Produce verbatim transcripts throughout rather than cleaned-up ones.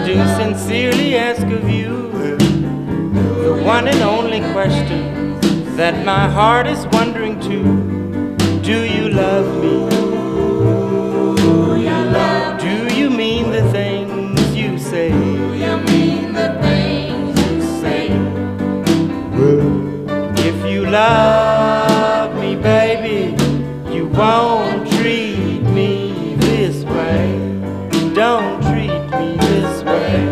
do sincerely ask of you the one and only question that my heart is wondering to. Do you love me? Do you love me? Do you mean the things you say? Do you mean the things you say? If you love me, baby, you won't treat me this way. Don't treat me this way.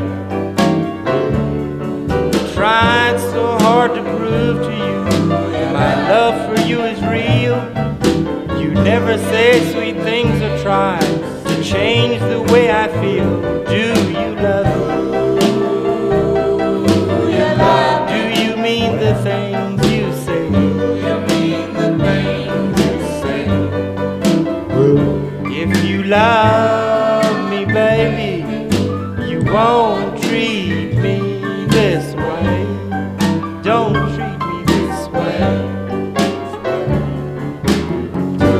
Tried so hard to prove to you my love for you is real. You never say sweet things or try to change the way I feel. Do you love me? Do you love me? Do you mean the things you say? Do you mean the things you say? If you love me, baby, you won't treat me this way. Don't treat me this way. Do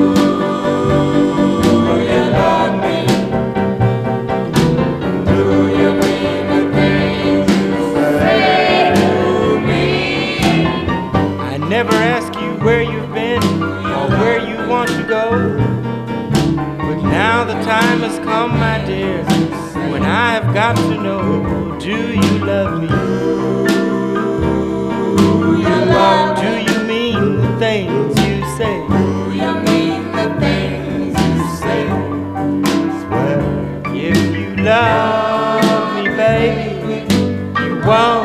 you love me? Do you mean the things you say to me? I never ask you where you've been or where you want to go, but now the time has come, my dear, when I've got to know. Do you love me? Do you love me? Do you mean the things you say? Do you mean the things you say? If you love me, baby, you won't